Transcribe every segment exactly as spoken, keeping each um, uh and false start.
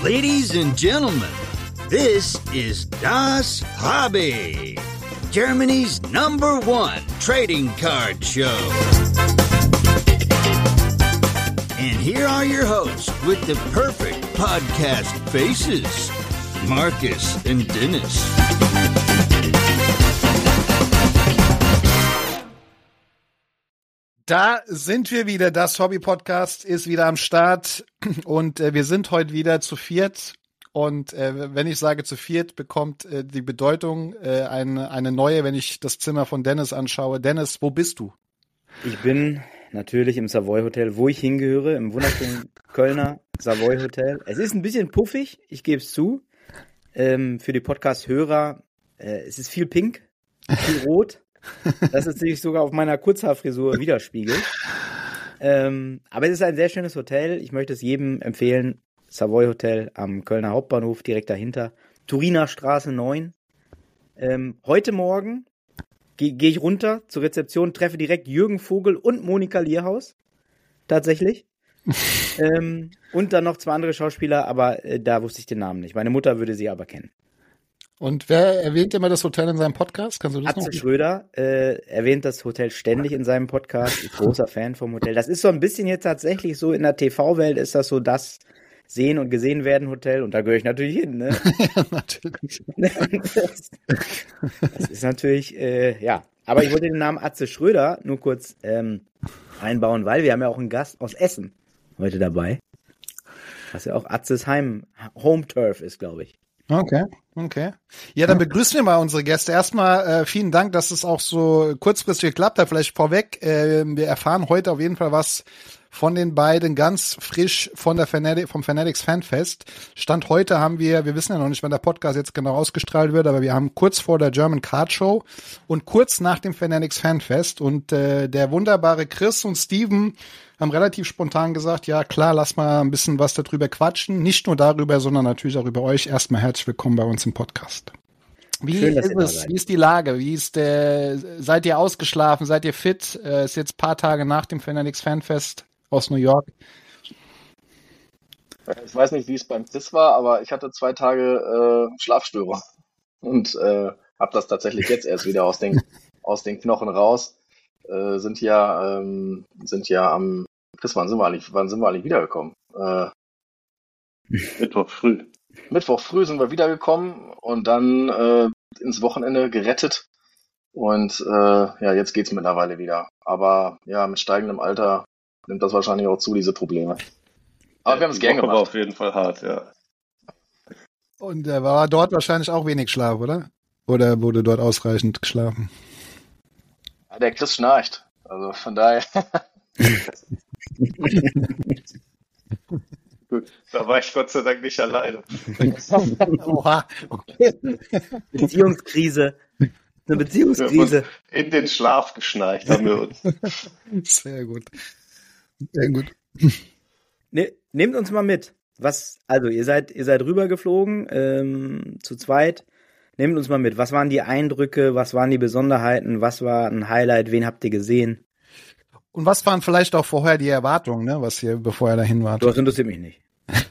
Ladies and gentlemen, this is Das Hobby, Germany's number one trading card show. And here are your hosts with the perfect podcast faces, Marcus and Dennis. Da sind wir wieder. Das Hobby-Podcast ist wieder am Start und äh, wir sind heute wieder zu viert. Und äh, wenn ich sage zu viert, bekommt äh, die Bedeutung äh, eine, eine neue, wenn ich das Zimmer von Dennis anschaue. Dennis, wo bist du? Ich bin natürlich im Savoy Hotel, wo ich hingehöre, im wunderschönen Kölner Savoy Hotel. Es ist ein bisschen puffig, ich gebe es zu. Ähm, für die Podcast-Hörer, äh, es ist viel pink, viel rot. Das ist sich sogar auf meiner Kurzhaarfrisur widerspiegelt. Ähm, aber es ist ein sehr schönes Hotel. Ich möchte es jedem empfehlen. Savoy Hotel am Kölner Hauptbahnhof, direkt dahinter. Turiner Straße neun. Ähm, heute Morgen gehe geh ich runter zur Rezeption, treffe direkt Jürgen Vogel und Monika Lierhaus. Tatsächlich. ähm, und dann noch zwei andere Schauspieler, aber äh, da wusste ich den Namen nicht. Meine Mutter würde sie aber kennen. Und wer erwähnt immer das Hotel in seinem Podcast? Kannst du das Atze noch? Schröder äh, erwähnt das Hotel ständig in seinem Podcast. Ist großer Fan vom Hotel. Das ist so ein bisschen jetzt tatsächlich so in der T V-Welt ist das so das Sehen und Gesehen werden Hotel. Und da gehöre ich natürlich hin. Ne? Ja, natürlich. das, das ist natürlich, äh, ja. Aber ich wollte den Namen Atze Schröder nur kurz ähm, einbauen, weil wir haben ja auch einen Gast aus Essen heute dabei. Was ja auch Atzes Heim, Home Turf ist, glaube ich. Okay, okay. Ja, dann begrüßen wir mal unsere Gäste. Erstmal äh, vielen Dank, dass es auch so kurzfristig geklappt hat. Vielleicht vorweg, äh, wir erfahren heute auf jeden Fall was von den beiden ganz frisch von der Fanatic, vom Fanatics Fanfest. Stand heute haben wir, wir wissen ja noch nicht, wann der Podcast jetzt genau ausgestrahlt wird, aber wir haben kurz vor der German Card Show und kurz nach dem Fanatics Fanfest und äh, der wunderbare Chris und Steven haben relativ spontan gesagt, ja klar, lass mal ein bisschen was darüber quatschen. Nicht nur darüber, sondern natürlich auch über euch. Erstmal herzlich willkommen bei uns im Podcast. Wie Schön, dass ist ihr da es? seid. Wie ist die Lage? Wie ist der, seid ihr ausgeschlafen? Seid ihr fit? Äh, ist jetzt ein paar Tage nach dem Fanatics Fanfest aus New York. Ich weiß nicht, wie es beim Chris war, aber ich hatte zwei Tage äh, Schlafstörung und äh, habe das tatsächlich jetzt erst wieder aus den, aus den Knochen raus. Äh, sind ja, ähm, sind ja am, Chris, wann sind wir eigentlich, wann sind wir eigentlich wiedergekommen? Äh, Mittwoch früh. Mittwoch früh sind wir wiedergekommen und dann äh, ins Wochenende gerettet. Und äh, ja, jetzt geht's mittlerweile wieder. Aber ja, mit steigendem Alter nimmt das wahrscheinlich auch zu, diese Probleme. Aber Ja, wir haben es die gern Woche war gemacht. auf jeden Fall hart, ja. Und er war dort wahrscheinlich auch wenig Schlaf, oder? Oder wurde dort ausreichend geschlafen? Ja, der Chris schnarcht. Also von daher. Gut, da war ich Gott sei Dank nicht alleine. Oha, okay. Beziehungskrise. Eine Wir Beziehungskrise. haben uns in den Schlaf geschnarcht, haben wir uns. Sehr gut. Sehr gut. Ne, nehmt uns mal mit. Was, also ihr seid, ihr seid rübergeflogen, ähm, zu zweit. Nehmt uns mal mit. Was waren die Eindrücke? Was waren die Besonderheiten? Was war ein Highlight? Wen habt ihr gesehen? Und was waren vielleicht auch vorher die Erwartungen, ne, was ihr, bevor ihr dahin wart? Das interessiert mich nicht.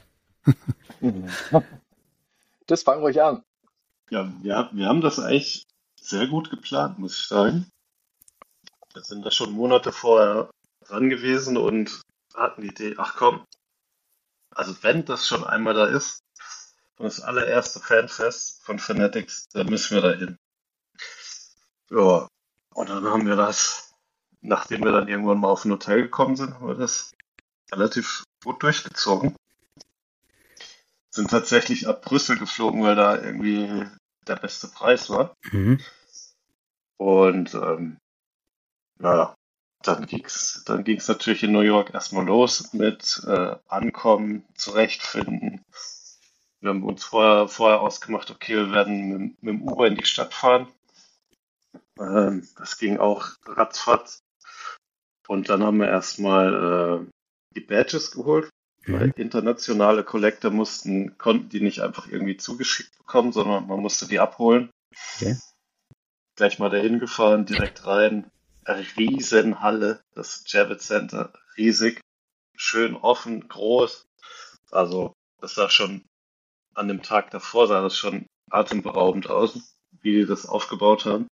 Das fangen ruhig an. Ja, wir, wir haben das eigentlich sehr gut geplant, muss ich sagen. Wir sind da schon Monate vorher dran gewesen und hatten die Idee, ach komm, also wenn das schon einmal da ist, und das allererste Fanfest von Fanatics, dann müssen wir da hin. Ja, und dann haben wir das, nachdem wir dann irgendwann mal auf ein Hotel gekommen sind, haben wir das relativ gut durchgezogen. Sind tatsächlich ab Brüssel geflogen, weil da irgendwie der beste Preis war. Mhm. Und ähm, naja, dann ging's, dann ging's natürlich in New York erstmal los mit äh, Ankommen, Zurechtfinden. Wir haben uns vorher, vorher ausgemacht, okay, wir werden mit, mit dem Uber in die Stadt fahren. Ähm, das ging auch ratzfatz. Und dann haben wir erstmal äh, die Badges geholt. Weil internationale Collector mussten, konnten die nicht einfach irgendwie zugeschickt bekommen, sondern man musste die abholen. Okay. Gleich mal dahin gefahren, direkt rein. Riesenhalle, das Javits Center, riesig, schön offen, groß. Also das sah schon an dem Tag davor sah das schon atemberaubend aus, wie die das aufgebaut haben.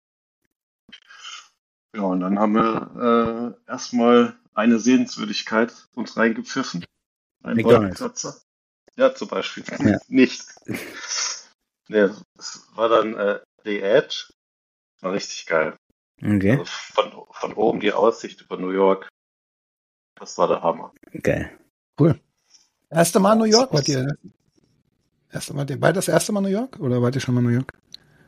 Ja, und dann haben wir äh, erstmal eine Sehenswürdigkeit uns reingepfiffen. Ein McDonald's. Wolkenkratzer. Ja, zum Beispiel. Ja. Nicht. Nee, es war dann äh, The Edge. War richtig geil. Okay, Also von, von oben die Aussicht über New York. Das war der Hammer. geil. Cool. Erste Mal New York wart ihr? Erste Mal, beide das erste Mal New York? Oder wart ihr schon mal New York?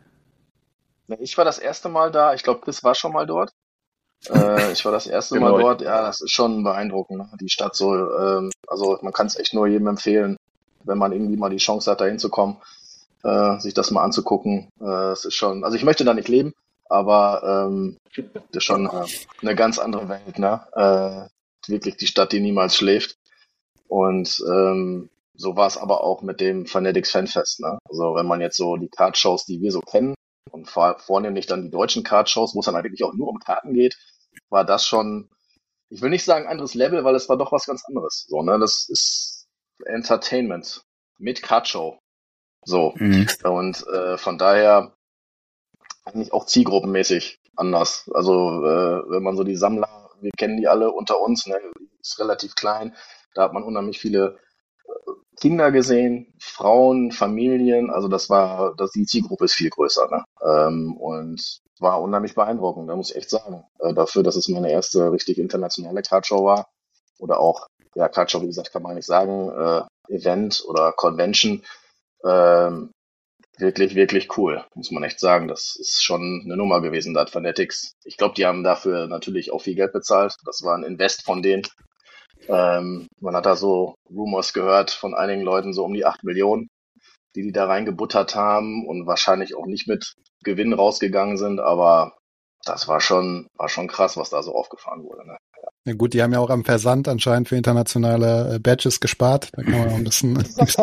Ich war das erste Mal da. Ich glaube, Chris war schon mal dort. Äh, ich war das erste Genau. Mal dort. Ja, das ist schon beeindruckend, ne? Die Stadt so. Ähm, also man kann es echt nur jedem empfehlen, wenn man irgendwie mal die Chance hat, da hinzukommen, äh, sich das mal anzugucken. Äh, es ist schon. Also ich möchte da nicht leben, aber ähm, das ist schon äh, eine ganz andere Welt, ne? Äh, wirklich die Stadt, die niemals schläft. Und ähm, so war es aber auch mit dem Fanatics Fanfest, ne? Also wenn man jetzt so die Card-Shows, die wir so kennen, und vor, vornehmlich dann die deutschen Card-Shows, wo es dann eigentlich auch nur um Karten geht, war das schon, ich will nicht sagen anderes Level, weil es war doch was ganz anderes. So, ne? Das ist Entertainment mit Card-Show. So. Mhm. Und äh, von daher eigentlich auch zielgruppenmäßig anders. Also äh, wenn man so die Sammler, wir kennen die alle unter uns, ne? Ist relativ klein, da hat man unheimlich viele Kinder gesehen, Frauen, Familien, also das war, das, die Zielgruppe ist viel größer, ne? Ähm, und war unheimlich beeindruckend, da muss ich echt sagen. Äh, dafür, dass es meine erste richtig internationale Cardshow war oder auch, ja, Cardshow, wie gesagt, kann man nicht sagen, äh, Event oder Convention, ähm, wirklich, wirklich cool, muss man echt sagen. Das ist schon eine Nummer gewesen, da hat Fanatics. Ich glaube, die haben dafür natürlich auch viel Geld bezahlt. Das war ein Invest von denen. Ähm, man hat da so Rumors gehört von einigen Leuten, so um die acht Millionen, die die da reingebuttert haben und wahrscheinlich auch nicht mit Gewinn rausgegangen sind, aber das war schon, war schon krass, was da so aufgefahren wurde. Ne? Ja gut, die haben ja auch am Versand anscheinend für internationale äh, Badges gespart. Da kann man auch ein bisschen.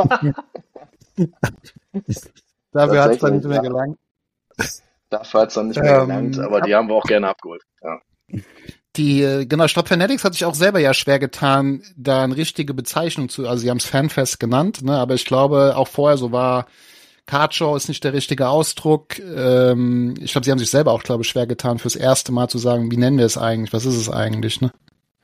Dafür hat es dann nicht mehr ja. gelangt. Dafür hat es dann nicht mehr Ähm, gelangt, aber die haben wir auch gerne abgeholt. Ja. Die, äh, genau, ich glaube, Fanatics hat sich auch selber ja schwer getan, da eine richtige Bezeichnung zu, also sie haben es Fanfest genannt, ne, aber ich glaube, auch vorher so war, Cardshow ist nicht der richtige Ausdruck. Ähm, ich glaube, sie haben sich selber auch, glaube ich, schwer getan, fürs erste Mal zu sagen, wie nennen wir es eigentlich, was ist es eigentlich, ne?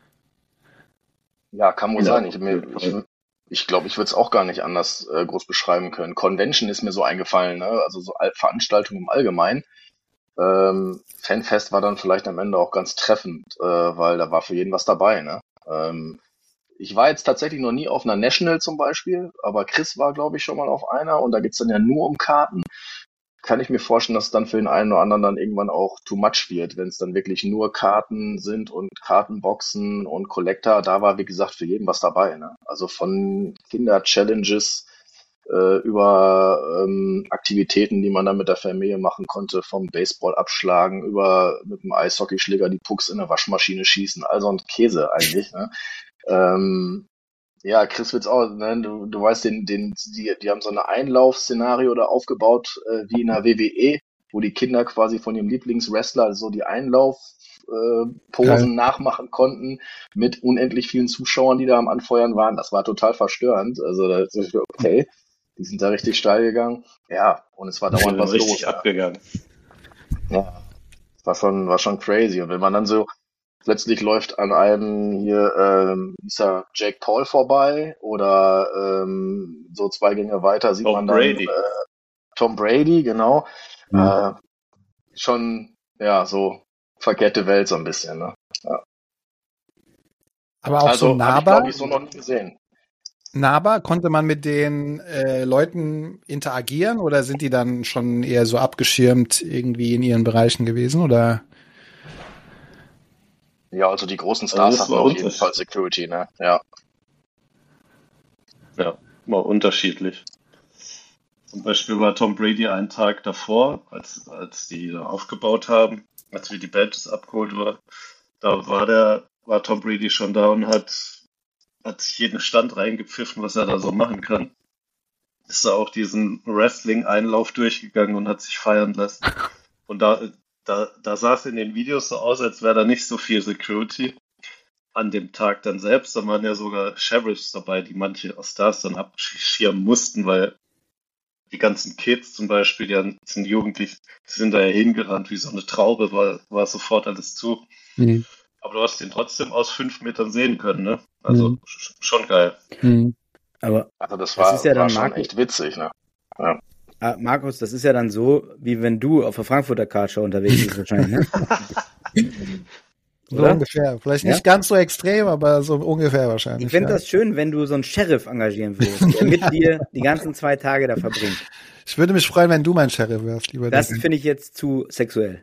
Ja, kann wohl Ja, sein. Ich, mir, ich, ich glaube, ich würde es auch gar nicht anders äh, groß beschreiben können. Convention ist mir so eingefallen, ne? Also so Al- Veranstaltungen im Allgemeinen. Ähm, Fanfest war dann vielleicht am Ende auch ganz treffend, äh, weil da war für jeden was dabei, ne? Ähm, ich war jetzt tatsächlich noch nie auf einer National zum Beispiel, aber Chris war, glaube ich, schon mal auf einer und da geht's dann ja nur um Karten. Kann ich mir vorstellen, dass es dann für den einen oder anderen dann irgendwann auch too much wird, wenn es dann wirklich nur Karten sind und Kartenboxen und Collector. Da war, wie gesagt, für jeden was dabei, ne? Also von Kinder-Challenges äh, über ähm, Aktivitäten, die man dann mit der Familie machen konnte, vom Baseball abschlagen, über mit dem Eishockeyschläger die Pucks in der Waschmaschine schießen, also ein Käse eigentlich, ne? Ähm, ja, Chris wird's auch, ne? Du, du weißt, den, den, die, die haben so ein Einlaufszenario da aufgebaut, äh, wie in der W W E, wo die Kinder quasi von ihrem Lieblingswrestler so die Einlaufposen äh, Posen nachmachen konnten, mit unendlich vielen Zuschauern, die da am Anfeuern waren. Das war total verstörend. Also, da ist so, okay, die sind da richtig steil gegangen. Ja, und es war Die dauernd sind was richtig los. abgegangen. Ja, war schon, war schon crazy. Und wenn man dann so plötzlich läuft an einem hier, ähm, ist ja Jake Paul vorbei oder ähm, so zwei Gänge weiter sieht Tom man dann Brady. äh, Tom Brady, genau. Mhm. Äh, schon, ja, so verkehrte Welt so ein bisschen, ne? Ja. Aber auch Also so habe ich, nahbar, glaube ich, so noch nie gesehen. nahbar, konnte man mit den äh, Leuten interagieren oder sind die dann schon eher so abgeschirmt irgendwie in ihren Bereichen gewesen oder? Ja, also die großen Also Stars das hatten war auf jeden unterschiedlich. Fall Security, ne? Ja. Ja, war unterschiedlich. Zum Beispiel war Tom Brady einen Tag davor, als, als die da aufgebaut haben, als wir die Badges abgeholt waren, da war der, war Tom Brady schon da und hat, hat sich jeden Stand reingepfiffen, was er da so machen kann. Ist da auch diesen Wrestling-Einlauf durchgegangen und hat sich feiern lassen. Und da, da, da sah es in den Videos so aus, als wäre da nicht so viel Security. An dem Tag dann selbst, da waren ja sogar Sheriffs dabei, die manche Stars dann abschirmen mussten, weil die ganzen Kids zum Beispiel, die ganzen Jugendlichen, die sind da ja hingerannt wie so eine Traube, war, war sofort alles zu. Mhm. Aber du hast den trotzdem aus fünf Metern sehen können, ne? Also Mhm. sch- schon geil. Mhm. Aber Also das Das war, ist ja war dann schon Marco- echt witzig, ne? Ah, Markus, das ist ja dann so, wie wenn du auf der Frankfurter Kartshow unterwegs bist wahrscheinlich, ne? So Oder? ungefähr. Vielleicht Ja? nicht ganz so extrem, aber so ungefähr wahrscheinlich. Ich fände ja. das schön, wenn du so einen Sheriff engagieren würdest, der mit dir die ganzen zwei Tage da verbringt. Ich würde mich freuen, wenn du mein Sheriff wärst, lieber Das Dicken. finde ich jetzt zu sexuell.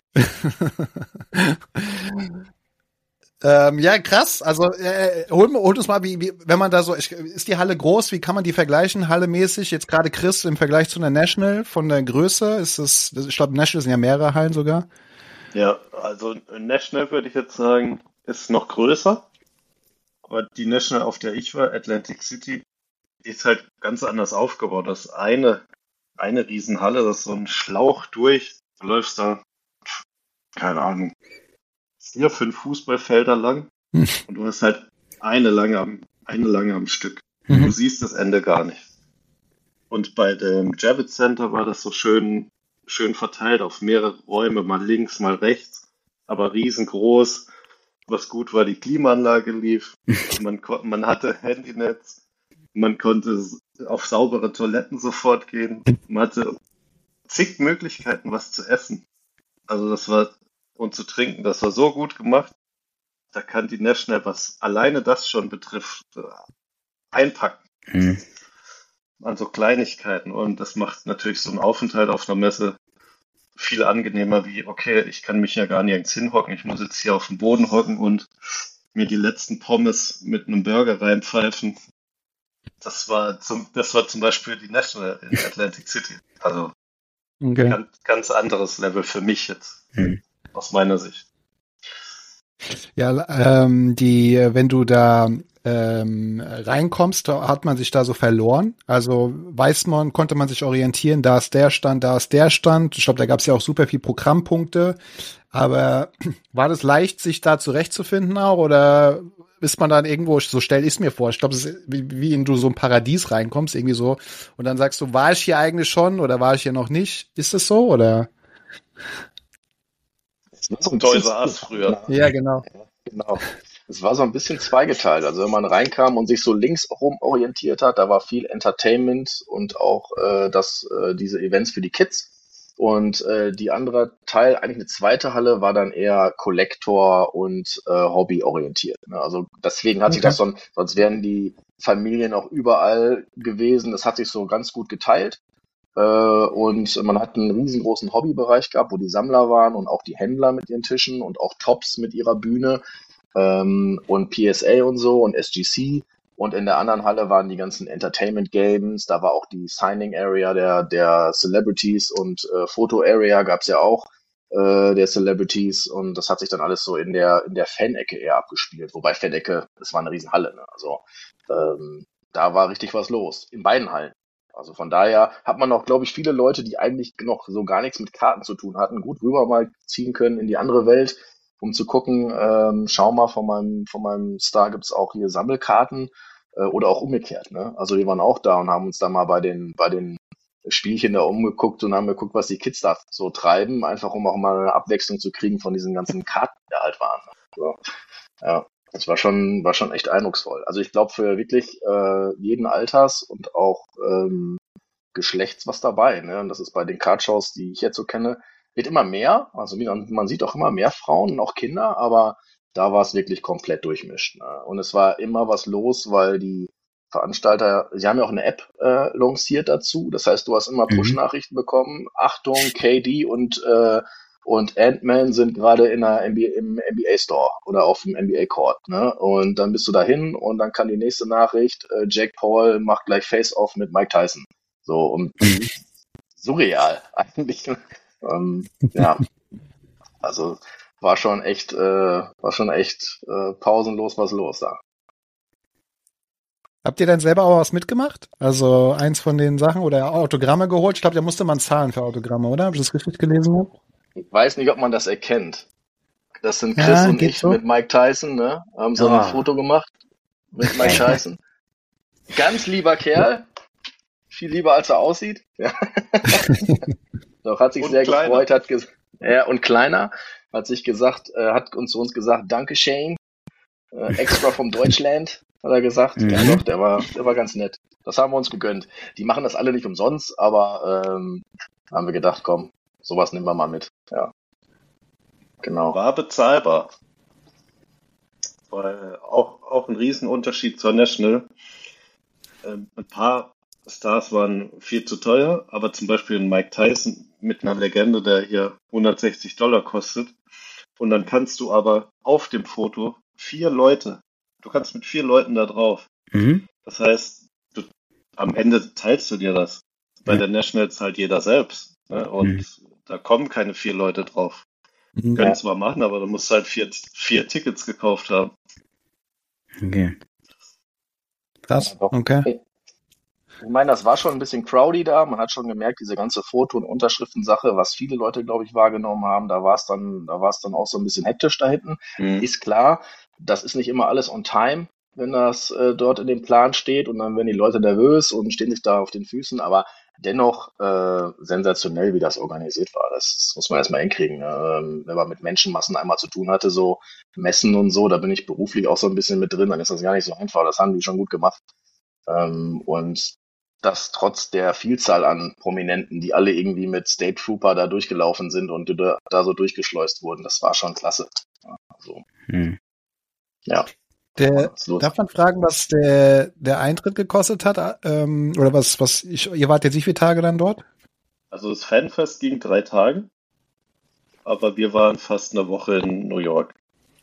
Ähm, ja, krass. Also äh, hol, hol uns mal, wie, wie, wenn man da so, ich, ist die Halle groß? Wie kann man die vergleichen? Halle-mäßig, jetzt gerade Chris im Vergleich zu einer National von der Größe, ist das, ich glaube, National sind ja mehrere Hallen sogar. Ja, also National würde ich jetzt sagen, ist noch größer. Aber die National, auf der ich war, Atlantic City, die ist halt ganz anders aufgebaut. Das ist eine, eine Riesenhalle, das ist so ein Schlauch durch. Du läufst da, keine Ahnung, vier, fünf Fußballfelder lang Hm. und du hast halt eine lange am, eine lange am Stück. Mhm. Du siehst das Ende gar nicht. Und bei dem Javits Center war das so schön, schön verteilt auf mehrere Räume, mal links, mal rechts, aber riesengroß. Was gut war, die Klimaanlage lief, man, ko- man hatte Handynetz, man konnte s- auf saubere Toiletten sofort gehen, man hatte zig Möglichkeiten, was zu essen. Also das war, und zu trinken, das war so gut gemacht, da kann die National, was alleine das schon betrifft, äh, einpacken Hm. an so Kleinigkeiten. Und das macht natürlich so einen Aufenthalt auf einer Messe viel angenehmer wie, okay, ich kann mich ja gar nirgends hinhocken, ich muss jetzt hier auf dem Boden hocken und mir die letzten Pommes mit einem Burger reinpfeifen. Das war zum, das war zum Beispiel die National in Atlantic City. Also Okay. ganz, ganz anderes Level für mich jetzt, Hm. aus meiner Sicht. Ja, ähm, die, wenn du da ähm, reinkommst, da hat man sich da so verloren. Also weiß man, konnte man sich orientieren, da ist der Stand, da ist der Stand. Ich glaube, da gab es ja auch super viel Programmpunkte. Aber war das leicht, sich da zurechtzufinden auch? Oder ist man dann irgendwo, so stelle ich es mir vor, ich glaube, es ist wie, wie in du so ein Paradies reinkommst, irgendwie so, und dann sagst du, war ich hier eigentlich schon oder war ich hier noch nicht? Ist es so, oder? Es war so ein Toys bisschen- R Us früher. Ja, genau. Genau. Es war so ein bisschen zweigeteilt. Also wenn man reinkam und sich so links rum orientiert hat, da war viel Entertainment und auch äh, das, äh, diese Events für die Kids. Und äh, die andere Teil, eigentlich eine zweite Halle, war dann eher Collector und äh, Hobby orientiert. Ne? Also deswegen hat sich Okay. das so, sonst wären die Familien auch überall gewesen. Das hat sich so ganz gut geteilt. Äh, und man hat einen riesengroßen Hobbybereich gehabt, wo die Sammler waren und auch die Händler mit ihren Tischen und auch Tops mit ihrer Bühne ähm, und P S A und so und S G C. Und in der anderen Halle waren die ganzen Entertainment Games. Da war auch die Signing Area der, der Celebrities und äh, Photo Area gab's ja auch äh, der Celebrities. Und das hat sich dann alles so in der, in der Fan-Ecke eher abgespielt. Wobei Fan-Ecke, das war eine Riesenhalle. Ne? Also ähm, da war richtig was los. In beiden Hallen. Also von daher hat man auch, glaube ich, viele Leute, die eigentlich noch so gar nichts mit Karten zu tun hatten, gut rüber mal ziehen können in die andere Welt, um zu gucken, ähm, schau mal, von meinem, von meinem Star gibt's auch hier Sammelkarten äh, oder auch umgekehrt. Ne? Also wir waren auch da und haben uns da mal bei den, bei den Spielchen da umgeguckt und haben geguckt, was die Kids da so treiben, einfach um auch mal eine Abwechslung zu kriegen von diesen ganzen Karten, die da halt waren. Ne? So. Ja. Das war schon, war schon echt eindrucksvoll. Also ich glaube für wirklich äh, jeden Alters und auch ähm, Geschlechts was dabei. Ne? Und das ist bei den Kartshows, die ich jetzt so kenne, wird immer mehr. Also man, man sieht auch immer mehr Frauen und auch Kinder, aber da war es wirklich komplett durchmischt. Ne? Und es war immer was los, weil die Veranstalter, sie haben ja auch eine App äh, lanciert dazu. Das heißt, du hast immer Mhm. Push-Nachrichten bekommen. Achtung, K D und äh, und Ant-Man sind gerade in der N B A, im N B A Store oder auf dem N B A Court, ne? Und dann bist du dahin und dann kann die nächste Nachricht, äh, Jake Paul macht gleich Face-Off mit Mike Tyson. So, und Mhm. surreal eigentlich. ähm, ja, also war schon echt, äh, war schon echt äh, pausenlos was los da. Habt ihr dann selber auch was mitgemacht? Also eins von den Sachen oder Autogramme geholt? Ich glaube, da musste man zahlen für Autogramme, oder? Hab ich das richtig gelesen? Ich weiß nicht, ob man das erkennt. Das sind Chris Ja, und geht ich so. mit Mike Tyson, ne? Haben so Ah. ein Foto gemacht mit Mike Tyson. Ganz lieber Kerl. viel lieber als er aussieht. Ja. Doch, hat sich Und sehr kleiner. gefreut, hat gesagt, ja, und kleiner, hat sich gesagt, äh, hat uns zu uns gesagt, danke Shane, äh, extra vom Deutschland, hat er gesagt. Mhm. Ja doch, der war, der war ganz nett. Das haben wir uns gegönnt. Die machen das alle nicht umsonst, aber ähm, haben wir gedacht, komm, sowas nehmen wir mal mit. Ja. Genau. War bezahlbar. Weil auch, auch ein Riesenunterschied zur National. Ähm, ein paar Stars waren viel zu teuer, aber zum Beispiel ein Mike Tyson mit einer Legende, der hier hundertsechzig Dollar kostet. Und dann kannst du aber auf dem Foto vier Leute, du kannst mit vier Leuten da drauf. Mhm. Das heißt, du, am Ende teilst du dir das. Bei Ja. der National zahlt jeder selbst. Ne? Und Mhm. da kommen keine vier Leute drauf. Mhm. Können zwar machen, aber du musst halt vier, vier Tickets gekauft haben. Okay. Krass. Okay. Ich meine, das war schon ein bisschen crowdy da. Man hat schon gemerkt, diese ganze Foto- und Unterschriftensache, was viele Leute, glaube ich, wahrgenommen haben, da war es dann, da war es dann auch so ein bisschen hektisch da hinten. Mhm. Ist klar, das ist nicht immer alles on time, wenn das äh, dort in dem Plan steht und dann werden die Leute nervös und stehen sich da auf den Füßen, aber dennoch äh, sensationell, wie das organisiert war. Das muss man erstmal hinkriegen. Ne? Ähm, wenn man mit Menschenmassen einmal zu tun hatte, so Messen und so, da bin ich beruflich auch so ein bisschen mit drin, dann ist das gar nicht so einfach. Das haben die schon gut gemacht. Ähm, und das trotz der Vielzahl an Prominenten, die alle irgendwie mit State Trooper da durchgelaufen sind und da, da so durchgeschleust wurden, das war schon klasse. Ja, also, Mhm. ja. Der, Absolut. darf man fragen, was der, der Eintritt gekostet hat? Ähm, oder was, was, ich, ihr wart jetzt wie viele Tage dann dort? Also das Fanfest ging drei Tage, aber wir waren fast eine Woche in New York.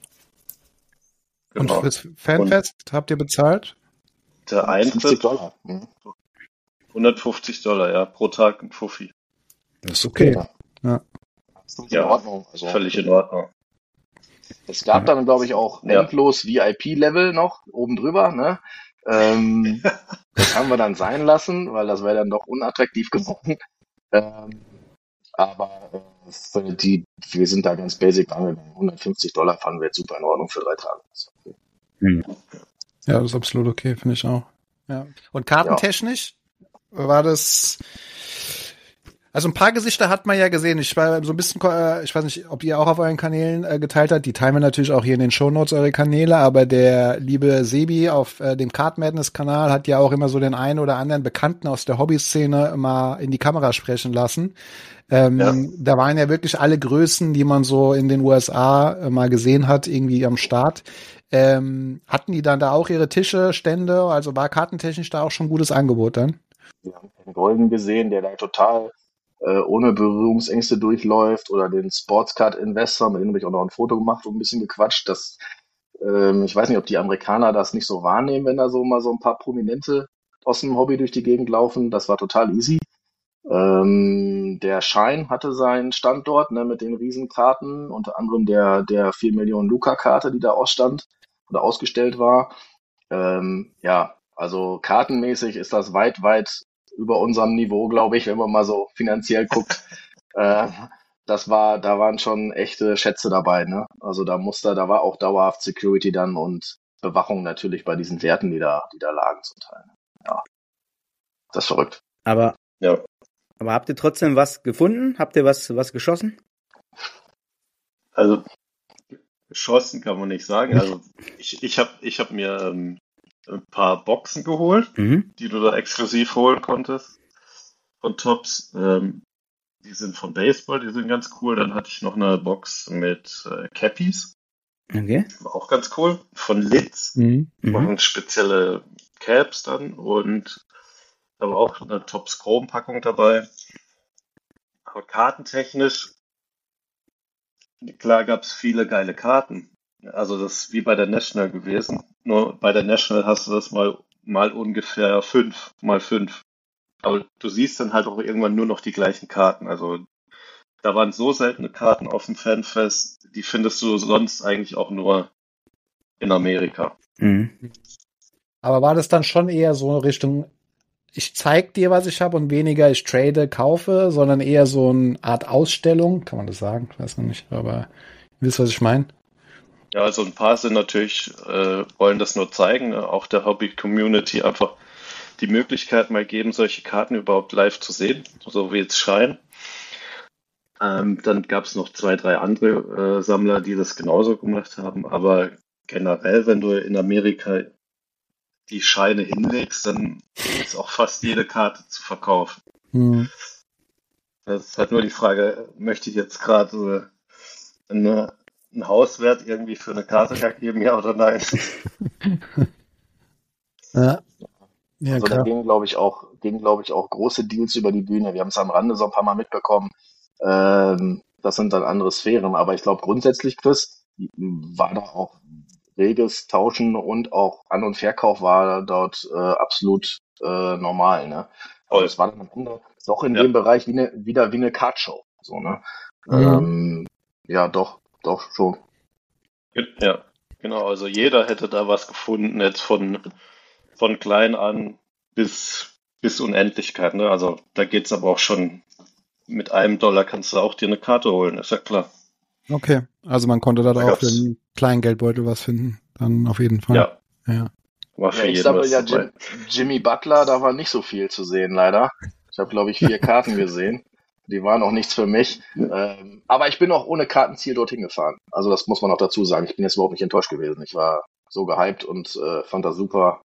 Und Genau. fürs Fanfest habt ihr bezahlt? Der fünfzig Eintritt Dollar. Mhm. hundertfünfzig Dollar, ja, pro Tag ein Fuffi. Das ist okay. Ja. Ja. Absolut Ja, in Ordnung. Also, Völlig in Ordnung. es gab dann, glaube ich, auch Ja. endlos V I P-Level noch oben drüber. Ne? Ähm, das haben wir dann sein lassen, weil das wäre dann doch unattraktiv geworden. Ähm, aber äh, für die, wir sind da ganz basic angegangen. hundertfünfzig Dollar fanden wir jetzt super in Ordnung für drei Tage. Das ist okay. Mhm. Ja, das ist absolut okay, finde ich auch. Ja. Und kartentechnisch war das, also ein paar Gesichter hat man ja gesehen. Ich war so ein bisschen, äh, ich weiß nicht, ob ihr auch auf euren Kanälen äh, geteilt habt. Die teilen wir natürlich auch hier in den Shownotes, eure Kanäle. Aber der liebe Sebi auf äh, dem Kart Madness Kanal hat ja auch immer so den einen oder anderen Bekannten aus der Hobbyszene mal in die Kamera sprechen lassen. Ähm, Ja. Da waren ja wirklich alle Größen, die man so in den U S A äh, mal gesehen hat, irgendwie am Start. Ähm, hatten die dann da auch ihre Tische, Stände? Also war kartentechnisch da auch schon ein gutes Angebot dann? Wir haben den Golden gesehen, der da total äh, ohne Berührungsängste durchläuft, oder den Sportscard Investor, mit dem habe ich auch noch ein Foto gemacht und ein bisschen gequatscht. Das, ähm, ich weiß nicht, ob die Amerikaner das nicht so wahrnehmen, wenn da so mal so ein paar Prominente aus dem Hobby durch die Gegend laufen. Das war total easy. Ähm, der Shine hatte seinen Standort, ne, mit den Riesenkarten, unter anderem der, der vier Millionen Luca-Karte, die da ausstand oder ausgestellt war. Ähm, ja, also kartenmäßig ist das weit, weit über unserem Niveau, glaube ich, wenn man mal so finanziell guckt. äh, das war, da waren schon echte Schätze dabei, ne? Also da musste, da war auch dauerhaft Security dann und Bewachung natürlich bei diesen Werten, die da, die da lagen zum Teil. Ja, das ist verrückt. Aber, Ja. aber habt ihr trotzdem was gefunden? Habt ihr was, was geschossen? Also geschossen kann man nicht sagen. Also ich, ich habe ich hab mir ähm, ein paar Boxen geholt, Mhm. die du da exklusiv holen konntest von Topps. Ähm, die sind von Baseball, die sind ganz cool. Dann hatte ich noch eine Box mit äh, Cappies, Okay. war auch ganz cool. Von Litz, Mhm. Mhm. machen spezielle Caps dann, und da war auch eine Topps Chrome-Packung dabei. Aber kartentechnisch, klar gab es viele geile Karten. Also das ist wie bei der National gewesen. Nur bei der National hast du das mal, mal ungefähr fünf mal fünf. Aber du siehst dann halt auch irgendwann nur noch die gleichen Karten. Also da waren so seltene Karten auf dem Fanfest, die findest du sonst eigentlich auch nur in Amerika. Mhm. Aber war das dann schon eher so Richtung, ich zeig dir, was ich habe, und weniger ich trade, kaufe, sondern eher so eine Art Ausstellung? Kann man das sagen? Ich weiß noch nicht, aber ihr wisst, was ich meine? Ja, also ein paar sind natürlich, äh, wollen das nur zeigen, ne? Auch der Hobby-Community einfach die Möglichkeit mal geben, solche Karten überhaupt live zu sehen, so wie es scheint. Ähm, dann gab es noch zwei, drei andere äh, Sammler, die das genauso gemacht haben. Aber generell, wenn du in Amerika die Scheine hinlegst, dann ist auch fast jede Karte zu verkaufen. Hm. Das ist halt nur die Frage, möchte ich jetzt gerade äh, eine, einen Hauswert irgendwie für eine Karte geben, ja oder nein? Ja. Ja, Also da klar. gingen, glaube ich, auch, gingen, glaube ich, auch große Deals über die Bühne. Wir haben es am Rande so ein paar Mal mitbekommen. Ähm, das sind dann andere Sphären. Aber ich glaube grundsätzlich, Chris, war da auch reges Tauschen und auch An- und Verkauf war dort äh, absolut äh, normal. Ne? Also Voll. es war dann am Ende doch in Ja. dem Bereich wie eine, wieder wie eine Cardshow. So, ne? Mhm. Ähm, ja, doch, doch schon. Ja, genau. Also jeder hätte da was gefunden, jetzt von, von klein an bis, bis Unendlichkeit. Ne? Also da geht's aber auch schon, mit einem Dollar kannst du auch dir eine Karte holen, ist ja klar. Okay, also man konnte da Da auch für gab's- einen kleinen Geldbeutel was finden. Dann auf jeden Fall. Ja, Ja. war Ja, für ich jeden sammle was ja dabei. Jim, Jimmy Butler, da war nicht so viel zu sehen, leider. Ich habe, glaube ich, vier Karten gesehen. Die waren auch nichts für mich. Ähm, aber ich bin auch ohne Kartenziel dorthin gefahren. Also das muss man auch dazu sagen. Ich bin jetzt überhaupt nicht enttäuscht gewesen. Ich war so gehypt und äh, fand das super.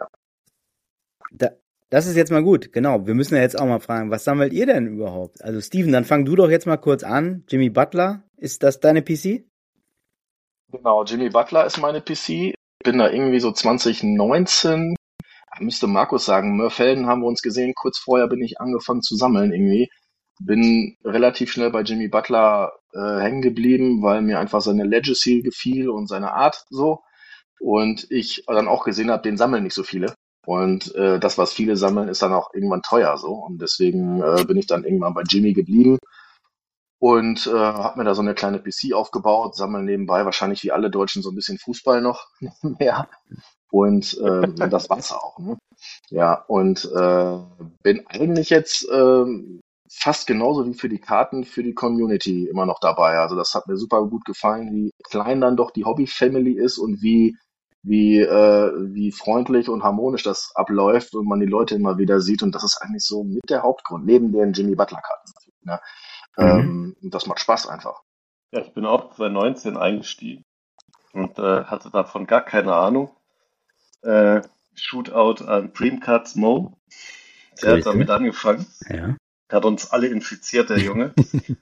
Da, das ist jetzt mal gut, genau. Wir müssen ja jetzt auch mal fragen, was sammelt ihr denn überhaupt? Also Steven, dann fang du doch jetzt mal kurz an. Jimmy Butler, ist das deine P C? Genau, Jimmy Butler ist meine P C. Ich bin da irgendwie so zwanzig neunzehn, müsste Markus sagen, Mörfelden haben wir uns gesehen. Kurz vorher bin ich angefangen zu sammeln irgendwie. Bin relativ schnell bei Jimmy Butler äh, hängen geblieben, weil mir einfach seine Legacy gefiel und seine Art so. Und ich dann auch gesehen habe, den sammeln nicht so viele. Und äh, das, was viele sammeln, ist dann auch irgendwann teuer so. Und deswegen äh, bin ich dann irgendwann bei Jimmy geblieben und äh, habe mir da so eine kleine P C aufgebaut, sammle nebenbei wahrscheinlich wie alle Deutschen so ein bisschen Fußball noch mehr. Und ähm, das war's auch. Ne? Ja, und äh, bin eigentlich jetzt ähm, fast genauso wie für die Karten für die Community immer noch dabei. Also das hat mir super gut gefallen, wie klein dann doch die Hobby-Family ist und wie wie äh, wie freundlich und harmonisch das abläuft und man die Leute immer wieder sieht. Und das ist eigentlich so mit der Hauptgrund, neben den Jimmy Butler-Karten. Ne? Mhm. Ähm, und das macht Spaß einfach. Ja, ich bin auch zwanzig neunzehn eingestiegen und äh, hatte davon gar keine Ahnung. Äh, Shootout an Dreamcards Mo. Der hat Grüße. damit angefangen. Ja. Der hat uns alle infiziert, der Junge.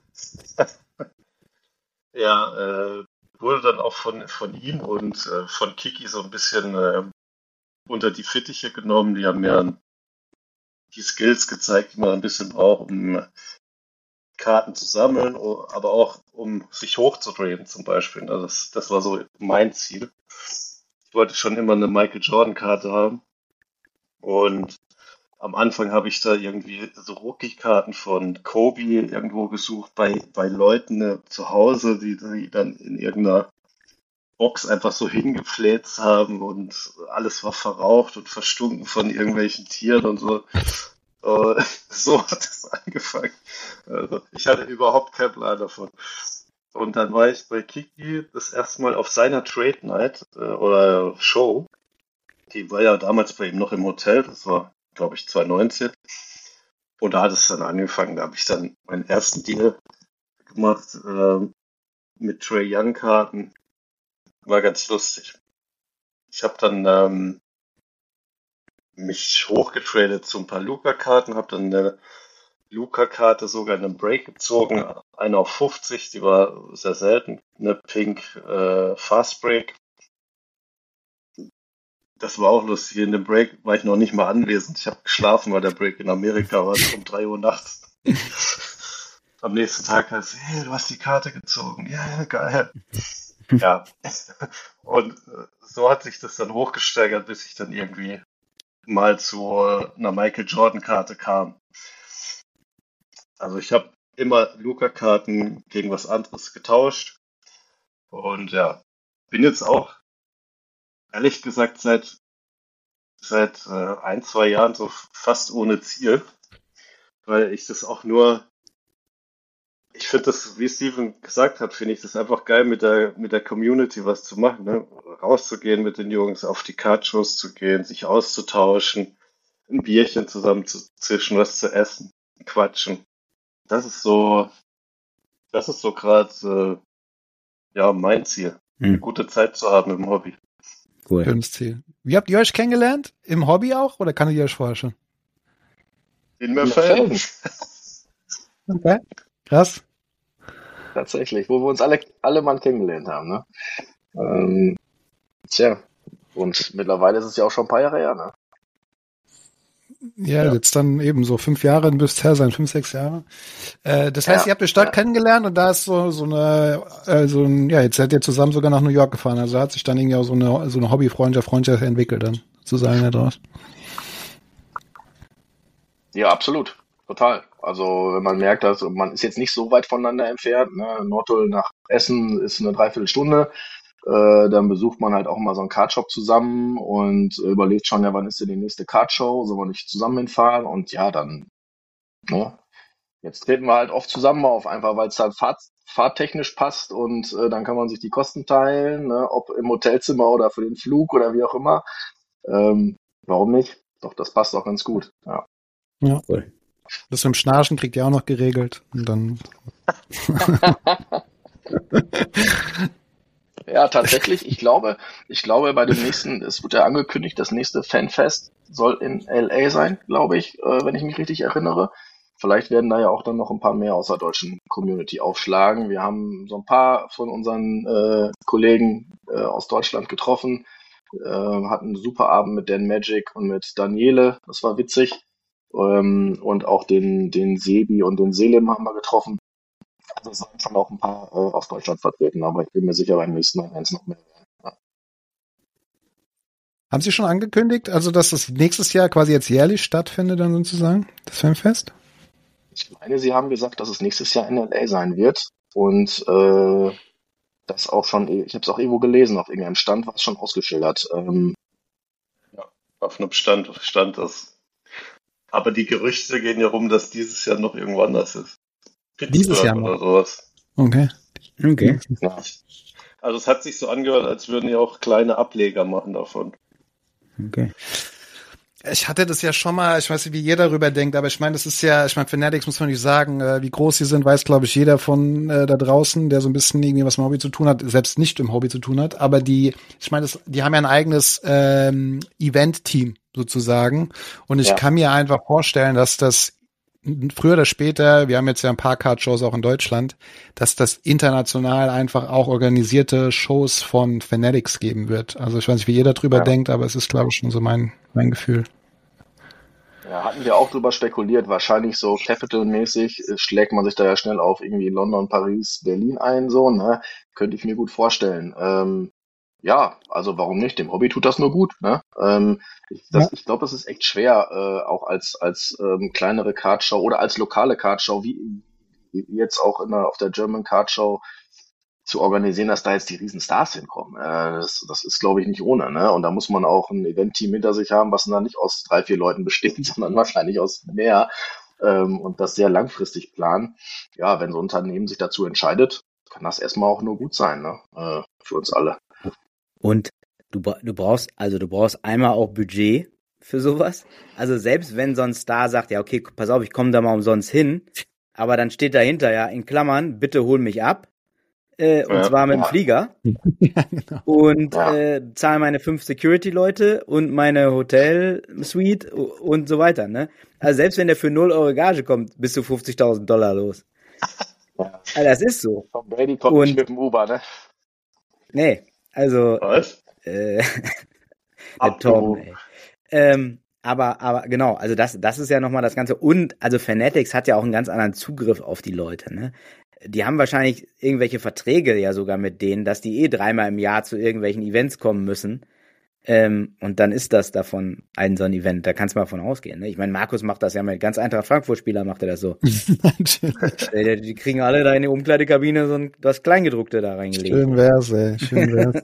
Ja, äh, wurde dann auch von, von ihm und äh, von Kiki so ein bisschen äh, unter die Fittiche genommen. Die haben mir die Skills gezeigt, die man ein bisschen braucht, um Karten zu sammeln, o- aber auch um sich hochzudrehen zum Beispiel. Also das, das war so mein Ziel. Ich wollte schon immer eine Michael Jordan-Karte haben. Und am Anfang habe ich da irgendwie so Rookie-Karten von Kobe irgendwo gesucht bei, bei Leuten äh, zu Hause, die, die dann in irgendeiner Box einfach so hingefläzt haben und alles war verraucht und verstunken von irgendwelchen Tieren und so. Äh, so hat es angefangen. Also ich hatte überhaupt keinen Plan davon. Und dann war ich bei Kiki das erste Mal auf seiner Trade Night äh, oder Show. Die war ja damals bei ihm noch im Hotel. Das war, glaube ich, zwanzig neunzehn. Und da hat es dann angefangen. Da habe ich dann meinen ersten Deal gemacht äh, mit Trae Young Karten. War ganz lustig. Ich habe dann ähm, mich hochgetradet zu ein paar Luca-Karten, habe dann eine Luca-Karte sogar in einem Break gezogen, eine auf fünfzig, die war sehr selten, eine Pink äh, Fast Break. Das war auch lustig. In dem Break war ich noch nicht mal anwesend. Ich habe geschlafen, weil der Break in Amerika war um drei Uhr nachts. Am nächsten Tag heißt es, hey, du hast die Karte gezogen. Ja, geil. Ja. Und äh, so hat sich das dann hochgesteigert, bis ich dann irgendwie mal zu äh, einer Michael Jordan-Karte kam. Also ich habe immer Luca-Karten gegen was anderes getauscht. Und ja, bin jetzt auch, ehrlich gesagt, seit seit äh, ein, zwei Jahren so fast ohne Ziel, weil ich das auch nur, ich finde das, wie Steven gesagt hat, finde ich das einfach geil, mit der mit der Community was zu machen, ne? Rauszugehen mit den Jungs, auf die Card-Shows zu gehen, sich auszutauschen, ein Bierchen zusammen zu zischen, was zu essen, quatschen. Das ist so, das ist so gerade, äh, ja, mein Ziel. Hm. Eine gute Zeit zu haben im Hobby. Cool. Schönes Ziel. Wie habt ihr euch kennengelernt? Im Hobby auch? Oder kanntet ihr euch vorher schon? In mehr Fällen. Okay. Krass. Tatsächlich, wo wir uns alle, alle mal kennengelernt haben, ne? Ähm, tja, und mittlerweile ist es ja auch schon ein paar Jahre her, ne? Ja, Ja. jetzt dann eben so fünf Jahre, müsste es her sein, fünf, sechs Jahre. Äh, das heißt, Ja, ihr habt euch dort ja. kennengelernt und da ist so, so eine, äh, so ein, ja, jetzt seid ihr zusammen sogar nach New York gefahren. Also da hat sich dann irgendwie auch so eine, so eine Hobbyfreundschaft, Freundschaft entwickelt dann, sozusagen daraus. Ja, absolut. Total. Also, wenn man merkt, dass man ist jetzt nicht so weit voneinander entfernt, ne? Nordhol nach Essen ist eine Dreiviertelstunde. Äh, dann besucht man halt auch mal so einen Kartshop zusammen und äh, überlegt schon, ja, wann ist denn die nächste Kartshow? Sollen wir nicht zusammen hinfahren? Und ja, dann, ne? Jetzt treten wir halt oft zusammen auf, einfach weil es halt fahrt, fahrttechnisch passt und äh, dann kann man sich die Kosten teilen, ne? Ob im Hotelzimmer oder für den Flug oder wie auch immer. Ähm, warum nicht? Doch, das passt auch ganz gut. Ja. Ja. Cool. Das mit dem Schnarchen kriegt ihr auch noch geregelt. Und dann. Ja, tatsächlich. Ich glaube, ich glaube, bei dem nächsten, es wird ja angekündigt, das nächste Fanfest soll in L A sein, glaube ich, äh, wenn ich mich richtig erinnere. Vielleicht werden da ja auch dann noch ein paar mehr aus der deutschen Community aufschlagen. Wir haben so ein paar von unseren äh, Kollegen äh, aus Deutschland getroffen, äh, hatten einen super Abend mit Dan Magic und mit Daniele. Das war witzig. Ähm, und auch den, den Sebi und den Selim haben wir getroffen. Also es sollen schon auch ein paar äh, aus Deutschland vertreten, aber ich bin mir sicher, beim nächsten Mal werden es noch mehr werden. Ja. Haben Sie schon angekündigt, also dass das nächstes Jahr quasi jetzt jährlich stattfindet, dann sozusagen, das Fanfest? Ich meine, Sie haben gesagt, dass es nächstes Jahr in L A sein wird und äh, das auch schon, ich habe es auch irgendwo gelesen, auf irgendeinem Stand war es schon ausgeschildert. Ähm, Ja, auf einem Stand stand das. Aber die Gerüchte gehen ja rum, dass dieses Jahr noch irgendwo anders ist. Dieses Jahr noch? Oder sowas. Okay. Okay. ja. Also es hat sich so angehört, als würden die auch kleine Ableger machen davon. Okay. Ich hatte das ja schon mal, ich weiß nicht, wie jeder darüber denkt, aber ich meine, das ist ja, ich meine, Fanatics muss man nicht sagen, äh, wie groß sie sind, weiß, glaube ich, jeder von äh, da draußen, der so ein bisschen irgendwie was mit dem Hobby zu tun hat, selbst nicht im Hobby zu tun hat, aber die, ich meine, das, die haben ja ein eigenes ähm, Event-Team sozusagen und ich Ja. kann mir einfach vorstellen, dass das früher oder später, wir haben jetzt ja ein paar Card-Shows auch in Deutschland, dass das international einfach auch organisierte Shows von Fanatics geben wird. Also ich weiß nicht, wie jeder drüber Ja. denkt, aber es ist, glaube ich, schon so mein mein Gefühl. Ja, hatten wir auch drüber spekuliert, wahrscheinlich so Capital-mäßig äh, schlägt man sich da ja schnell auf irgendwie London, Paris, Berlin ein, so, ne? Könnte ich mir gut vorstellen. Ähm, ja, also warum nicht? Dem Hobby tut das nur gut, ne? Ähm, ich das, Ja. ich glaube, das ist echt schwer, äh, auch als als ähm, kleinere Cardshow oder als lokale Cardshow, wie, wie jetzt auch in der, auf der German Cardshow zu organisieren, dass da jetzt die Riesenstars hinkommen. Äh, das, das ist, glaube ich, nicht ohne, ne? Und da muss man auch ein Event-Team hinter sich haben, was dann nicht aus drei, vier Leuten besteht, sondern wahrscheinlich aus mehr ähm, und das sehr langfristig planen. Ja, wenn so ein Unternehmen sich dazu entscheidet, kann das erstmal auch nur gut sein, ne? Äh, für uns alle. Und du, bra- du brauchst, also du brauchst einmal auch Budget für sowas. Also selbst wenn so ein Star sagt, ja okay, pass auf, ich komme da mal umsonst hin, aber dann steht dahinter ja in Klammern, bitte hol mich ab. Äh, und Ja. zwar mit dem Ja. Flieger. Ja, genau. Und Ja. äh, zahle meine fünf Security-Leute und meine Hotel-Suite u- und so weiter, ne? Also selbst wenn der für null Euro Gage kommt, bist du fünfzigtausend Dollar los. Ja. Also das ist so. Tom Brady kommt Und- nicht mit dem Uber, ne? Nee, also Was? äh, der Abgehoben. Tom, ey. Ähm, aber, aber genau, also das, das ist ja nochmal das Ganze. Und also Fanatics hat ja auch einen ganz anderen Zugriff auf die Leute, ne? Die haben wahrscheinlich irgendwelche Verträge ja sogar mit denen, dass die eh dreimal im Jahr zu irgendwelchen Events kommen müssen. Ähm, und dann ist das davon ein so ein Event, da kannst du mal von ausgehen. Ne? Ich meine, Markus macht das ja mit ganz Eintracht Frankfurt-Spieler, macht er das so. Natürlich. die, die kriegen alle da in die Umkleidekabine so ein, das Kleingedruckte da reingelegt. Schön wär's, ey. Schön wär's.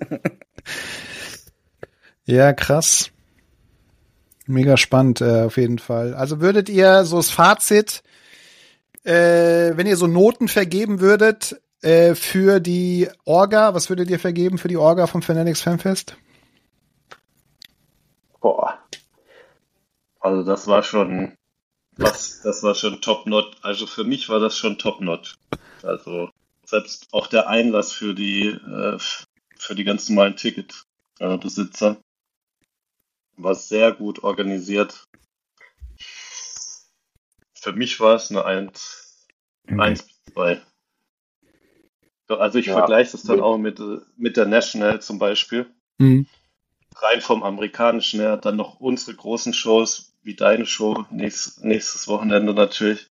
Ja, krass. Mega spannend, äh, auf jeden Fall. Also würdet ihr so das Fazit, äh, wenn ihr so Noten vergeben würdet äh, für die Orga, was würdet ihr vergeben für die Orga vom Fanatics Fanfest? Boah. Also das war schon, was, das war schon top-notch. Also für mich war das schon top-notch. Also selbst auch der Einlass für die, äh, für die ganz normalen Ticketbesitzer war sehr gut organisiert. Für mich war es eine eins, Okay. eins bis zwei. Also ich Ja. vergleiche das dann auch mit, äh, mit der National zum Beispiel. Mhm. Rein vom Amerikanischen her, dann noch unsere großen Shows, wie deine Show, nächstes, nächstes Wochenende natürlich.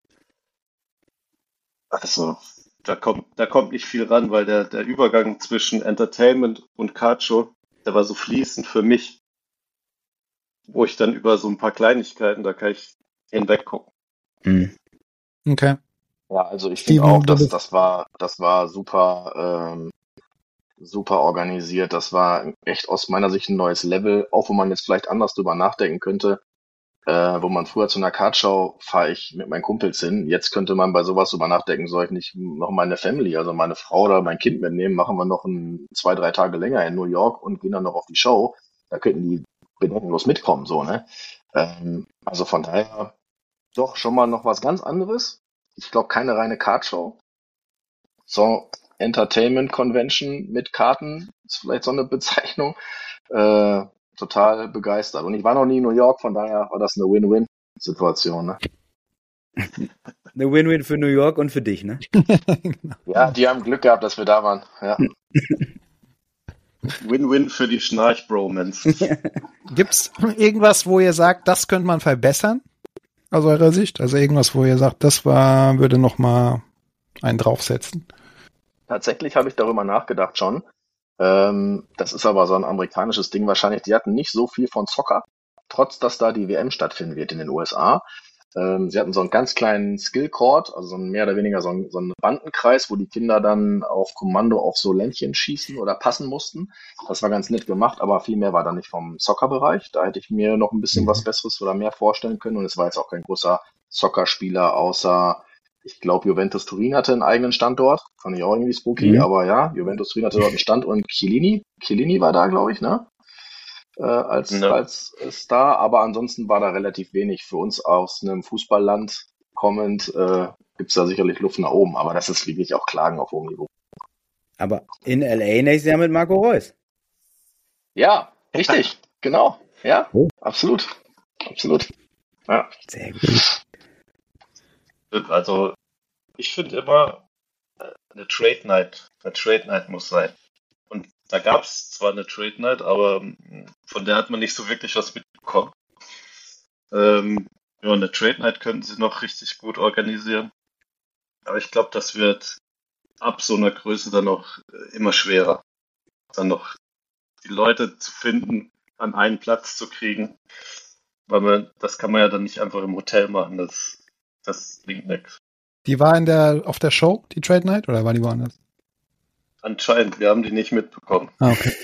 Also, da kommt, da kommt nicht viel ran, weil der, der Übergang zwischen Entertainment und Card-Show, der war so fließend für mich, wo ich dann über so ein paar Kleinigkeiten, da kann ich hinweg gucken. Mhm. Okay. Ja, also ich Steven, finde auch, du dass bist- das war, das war super, ähm, super organisiert. Das war echt aus meiner Sicht ein neues Level, auch wo man jetzt vielleicht anders drüber nachdenken könnte. Äh, wo man früher zu einer Cardschau fahre ich mit meinen Kumpels hin. Jetzt könnte man bei sowas drüber nachdenken, soll ich nicht noch meine Family, also meine Frau oder mein Kind mitnehmen, machen wir noch ein, zwei, drei Tage länger in New York und gehen dann noch auf die Show. Da könnten die bedenkenlos mitkommen, so, ne? Ähm, also von daher doch schon mal noch was ganz anderes. Ich glaube, keine reine Cardshow. So, Entertainment Convention mit Karten ist vielleicht so eine Bezeichnung. Äh, total begeistert. Und ich war noch nie in New York, von daher war das eine Win-Win-Situation. Ne? Eine Win-Win für New York und für dich, ne? Ja, die haben Glück gehabt, dass wir da waren. Ja. Win-Win für die Schnarch-Bromans. Gibt's irgendwas, wo ihr sagt, das könnte man verbessern? Aus eurer Sicht? Also irgendwas, wo ihr sagt, das war, würde noch mal einen draufsetzen? Tatsächlich habe ich darüber nachgedacht schon. Ähm, das ist aber so ein amerikanisches Ding wahrscheinlich. Die hatten nicht so viel von Soccer, trotz dass da die W M stattfinden wird in den U S A. Ähm, sie hatten so einen ganz kleinen Skill-Court, also so ein mehr oder weniger so ein, so einen Bandenkreis, wo die Kinder dann auf Kommando auf so Ländchen schießen oder passen mussten. Das war ganz nett gemacht, aber viel mehr war da nicht vom Soccer-Bereich. Da hätte ich mir noch ein bisschen was Besseres oder mehr vorstellen können. Und es war jetzt auch kein großer Soccer-Spieler, außer ich glaube, Juventus Turin hatte einen eigenen Standort. Fand ich auch irgendwie spooky, Mhm. aber ja, Juventus Turin hatte dort einen Stand und Chiellini, Chiellini war da, glaube ich, ne? Äh, als, Ja. als Star, aber ansonsten war da relativ wenig. Für uns aus einem Fußballland kommend äh, gibt's da sicherlich Luft nach oben, aber das ist wirklich auch Klagen auf hohem Niveau. Aber in L A nächstes Jahr mit Marco Reus. Ja, richtig, genau. Ja, Oh. absolut. Absolut. Ja. Sehr gut. Also, ich finde immer, äh, eine Trade Night, eine Trade Night muss sein. Und da gab es zwar eine Trade Night, aber mm, von der hat man nicht so wirklich was mitbekommen. Ähm, ja, eine Trade Night könnten sie noch richtig gut organisieren. Aber ich glaube, das wird ab so einer Größe dann noch äh, immer schwerer. Dann noch die Leute zu finden, an einen Platz zu kriegen. Weil man, das kann man ja dann nicht einfach im Hotel machen. Das, das bringt nichts. Die war in der, auf der Show, die Trade Night, oder war die woanders? Anscheinend, wir haben die nicht mitbekommen. Ah, okay.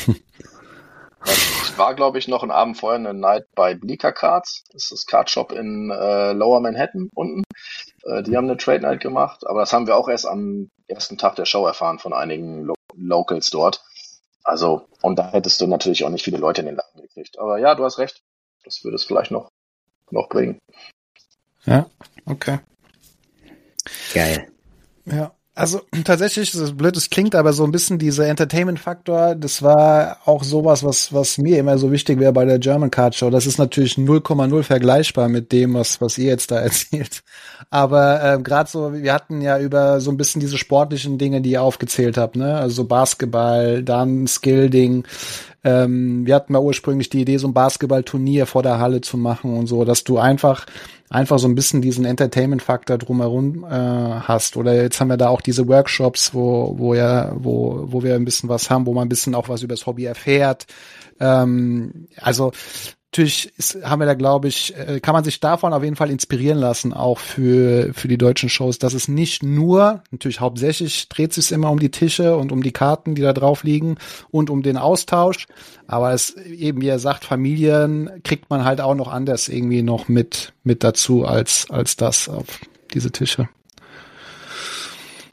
Es war, glaube ich, noch ein Abend vorher eine Night bei Bleaker Cards. Das ist das Cardshop in äh, Lower Manhattan unten. Äh, die haben eine Trade Night gemacht, aber das haben wir auch erst am ersten Tag der Show erfahren von einigen Lo Locals dort. Also, und da hättest du natürlich auch nicht viele Leute in den Laden gekriegt. Aber ja, du hast recht. Das würde es vielleicht noch, noch bringen. Ja, okay. Geil. Ja, also tatsächlich, so blöd es klingt, aber so ein bisschen dieser Entertainment-Faktor, das war auch sowas, was was mir immer so wichtig wäre bei der German Card Show. Das ist natürlich null Komma null vergleichbar mit dem, was was ihr jetzt da erzählt. Aber äh, gerade so, wir hatten ja über so ein bisschen diese sportlichen Dinge, die ihr aufgezählt habt, ne? Also Basketball, dann Skill-Ding. Ähm, wir hatten mal ursprünglich die Idee, so ein Basketballturnier vor der Halle zu machen und so, dass du einfach einfach so ein bisschen diesen Entertainment-Faktor drumherum äh, hast. Oder jetzt haben wir da auch diese Workshops, wo wo ja wo wo wir ein bisschen was haben, wo man ein bisschen auch was über das Hobby erfährt. Ähm, also natürlich ist, haben wir da, glaube ich, äh, kann man sich davon auf jeden Fall inspirieren lassen, auch für für die deutschen Shows, dass es nicht nur, natürlich hauptsächlich dreht sich immer um die Tische und um die Karten, die da drauf liegen und um den Austausch, aber es eben, wie er sagt, Familien kriegt man halt auch noch anders irgendwie noch mit mit dazu als als das auf diese Tische.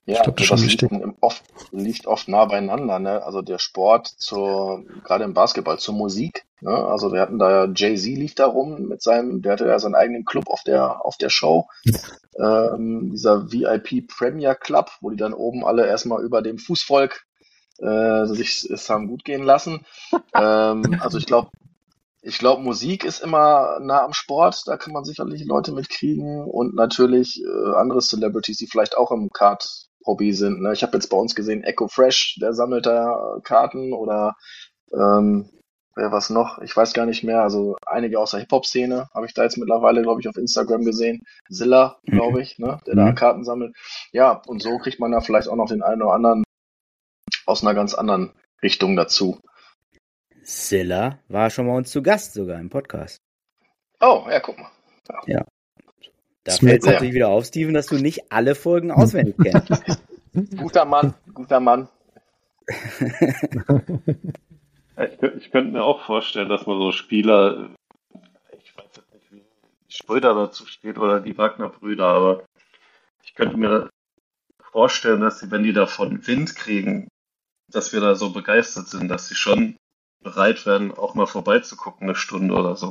Ja, glaub, das ist das schon liegt wichtig. im- oft, liegt oft nah beieinander, ne? Also der Sport zur, gerade im Basketball, zur Musik, ne? Also wir hatten da ja Jay-Z lief da rum mit seinem, der hatte ja seinen eigenen Club auf der, auf der Show. Ähm, dieser V I P Premier Club, wo die dann oben alle erstmal über dem Fußvolk äh, sich es haben gut gehen lassen. Ähm, also ich glaube, ich glaube, Musik ist immer nah am Sport, da kann man sicherlich Leute mitkriegen und natürlich äh, andere Celebrities, die vielleicht auch im Kart-Hobby sind. Ne? Ich habe jetzt bei uns gesehen, Echo Fresh, der sammelt da Karten oder ähm, wer was noch? Ich weiß gar nicht mehr. Also einige aus der Hip-Hop-Szene habe ich da jetzt mittlerweile, glaube ich, auf Instagram gesehen. Zilla, glaube ich, ne? der da Mhm. Karten sammelt. Ja, und so kriegt man da vielleicht auch noch den einen oder anderen aus einer ganz anderen Richtung dazu. Silla war schon mal uns zu Gast sogar im Podcast. Oh, ja, guck mal. Da Ist mir fällt es sehr- natürlich wieder auf, Steven, dass du nicht alle Folgen auswendig kennst. Guter Mann, guter Mann. Ja, Ich, kö- ich könnte mir auch vorstellen, dass man so Spieler, ich weiß jetzt nicht, wie Schröder dazu steht oder die Wagner-Brüder, aber ich könnte mir vorstellen, dass sie, wenn die davon Wind kriegen, dass wir da so begeistert sind, dass sie schon bereit werden, auch mal vorbeizugucken, eine Stunde oder so.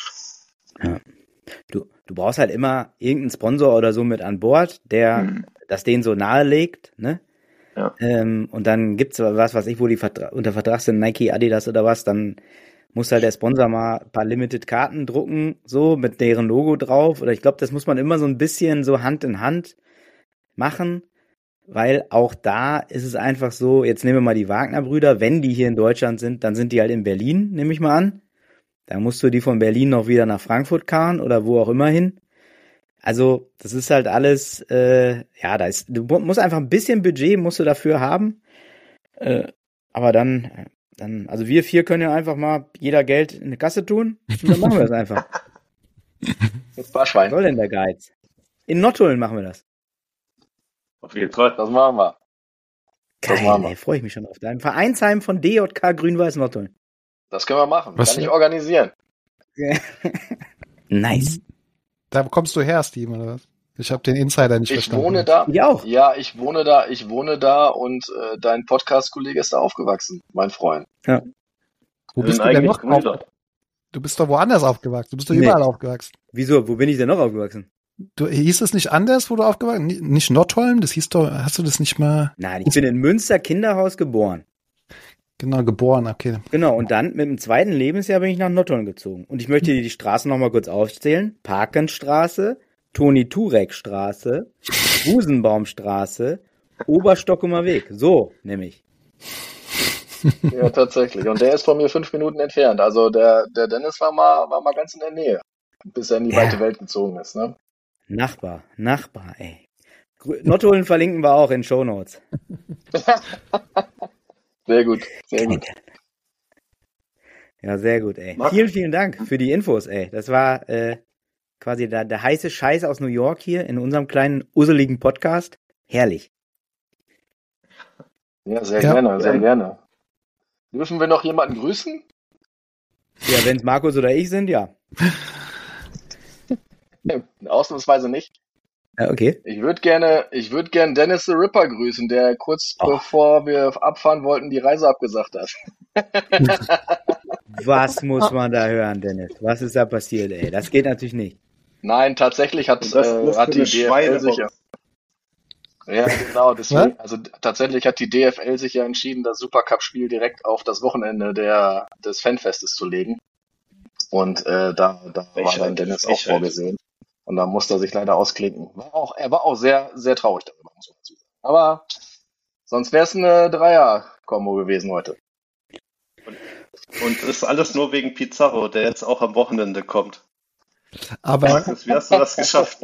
Du, du brauchst halt immer irgendeinen Sponsor oder so mit an Bord, der Hm. das denen so nahelegt, ne? Ja. Ähm, und dann gibt's was, was ich, wo die Vertra unter Vertrag sind, Nike, Adidas oder was, dann muss halt der Sponsor mal ein paar Limited-Karten drucken, so, mit deren Logo drauf. Oder ich glaube, das muss man immer so ein bisschen so Hand in Hand machen, weil auch da ist es einfach so, jetzt nehmen wir mal die Wagner-Brüder, wenn die hier in Deutschland sind, dann sind die halt in Berlin, nehme ich mal an. Da musst du die von Berlin noch wieder nach Frankfurt karren oder wo auch immer hin. Also, das ist halt alles, äh, ja, da ist, du mu- musst einfach ein bisschen Budget musst du dafür haben. Äh, aber dann, äh, dann, also wir vier können ja einfach mal jeder Geld in eine Kasse tun und dann machen wir das einfach. Mit Was Barschwein. soll denn der Geiz? In Nottuln machen wir das. Auf jeden Fall. Das machen wir. Das machen Geil, wir. ey, freue ich mich schon auf dein Vereinsheim von D J K Grün-Weiß Nottuln. Das können wir machen. Was- Kann ich organisieren. Nice. Da kommst du her, Steven, oder was? Ich habe den Insider nicht Ich verstanden. wohne da. Ich auch. Ja, ich wohne da, ich wohne da und äh, dein Podcast-Kollege ist da aufgewachsen, mein Freund. Wo Wir bist sind du denn eigentlich noch Brüder. auf, Du bist doch woanders aufgewachsen. Du bist doch Nee. überall aufgewachsen. Wieso? Wo bin ich denn noch aufgewachsen? Du, hieß es nicht anders, wo du aufgewachsen bist? Nicht Nottholm? Das hieß doch, hast du das nicht mal Nein, ich bin in Münster Kinderhaus geboren. genau geboren? Okay. Genau, und dann mit dem zweiten Lebensjahr bin ich nach Nottuln gezogen. Und ich möchte dir die Straßen nochmal kurz aufzählen. Parkenstraße, Toni-Turek-Straße, Busenbaumstraße, Oberstockumer Weg. So, nämlich. Ja, tatsächlich. Und der ist von mir fünf Minuten entfernt. Also der, der Dennis war mal, war mal ganz in der Nähe, bis er in die Ja. weite Welt gezogen ist. Ne? Nachbar, Nachbar, ey. Grü- Nottuln verlinken wir auch in Shownotes. Sehr gut, sehr gut. Ja, sehr gut, ey. Marc? Vielen, vielen Dank für die Infos, ey. Das war äh, quasi der, der heiße Scheiß aus New York hier in unserem kleinen, usseligen Podcast. Herrlich. Ja, sehr Ja. gerne, sehr gerne. Dürfen wir noch jemanden grüßen? Ja, wenn es Markus oder ich sind, ja. Nee, ausnahmsweise nicht. Ja, okay. Ich würde gerne, ich würde gerne Dennis the Ripper grüßen, der kurz Oh. bevor wir abfahren wollten, die Reise abgesagt hat. Was muss man da hören, Dennis? Was ist da passiert, ey? Das geht natürlich nicht. Nein, tatsächlich hat, Und das äh, ist hat die eine D F L Schweinewoche. sich ja, ja genau, deswegen, also tatsächlich hat die D F L sich ja entschieden, das Supercup-Spiel direkt auf das Wochenende der, des Fanfestes zu legen. Und äh, da, da war Frechheit, dann Dennis auch Frechheit. vorgesehen. Und da musste er sich leider ausklinken. War auch, er war auch sehr, sehr traurig darüber, muss man dazu sagen. Aber sonst wäre es eine Dreier-Kombo gewesen heute. Und das ist alles nur wegen Pizarro, der jetzt auch am Wochenende kommt. Aber, Markus, wie hast du das geschafft?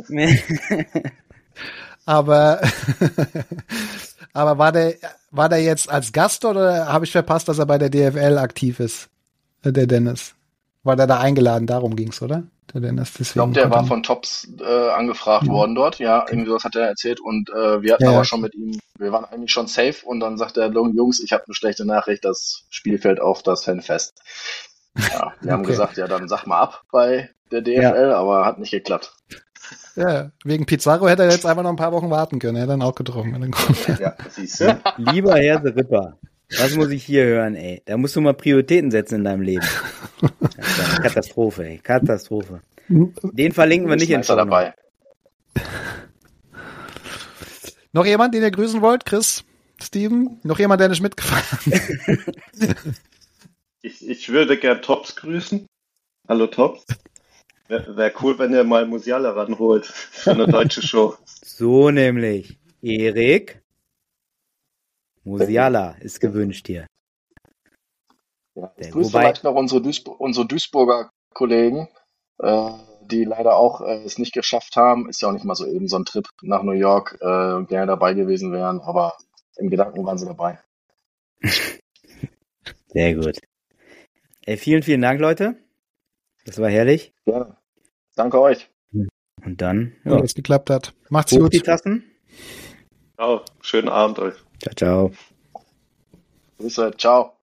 aber, aber war der, war der jetzt als Gast oder habe ich verpasst, dass er bei der D F L aktiv ist? Der Dennis. War der da eingeladen? Darum ging's, oder? Der Dennis, deswegen. Ich glaube, der konnte war er- von Tops äh, angefragt Ja. worden dort. Ja, irgendwie sowas hat er erzählt. Und äh, wir hatten Ja, aber ja. schon mit ihm, wir waren eigentlich schon safe. Und dann sagt er, Jungs, ich habe eine schlechte Nachricht, das Spiel fällt auf das Fanfest. Ja, wir haben Okay. gesagt, ja, dann sag mal ab bei der D F L, aber hat nicht geklappt. Ja, wegen Pizarro hätte er jetzt einfach noch ein paar Wochen warten können. Er hätte dann auch getroffen. Dann kommt er. Ja, siehst du? Lieber Herr The Ripper, was muss ich hier hören, ey? Da musst du mal Prioritäten setzen in deinem Leben. Katastrophe, ey. Katastrophe. Den verlinken wir nicht in Schmeißer dabei. Noch jemand, den ihr grüßen wollt? Chris, Steven? Noch jemand, der nicht mitgefahren ist? Ich, ich würde gern Tops grüßen. Hallo Tops. Wäre wär cool, wenn ihr mal Musiala ranholt für eine deutsche Show. So nämlich. Erik Musiala ist gewünscht hier. Ja, ich Der- grüße wobei- vielleicht noch unsere, Duisb unsere Duisburger Kollegen, äh, die leider auch äh, es nicht geschafft haben. Ist ja auch nicht mal so eben so ein Trip nach New York, äh, gerne dabei gewesen wären, aber im Gedanken waren sie dabei. Sehr gut. Ey, vielen, vielen Dank, Leute. Das war herrlich. Gerne. Danke euch. Und dann, Ja, ja, dass es geklappt hat. Macht's hoch gut. die Tassen. Ciao, schönen Abend euch. Ciao, ciao. Grüße. Ciao.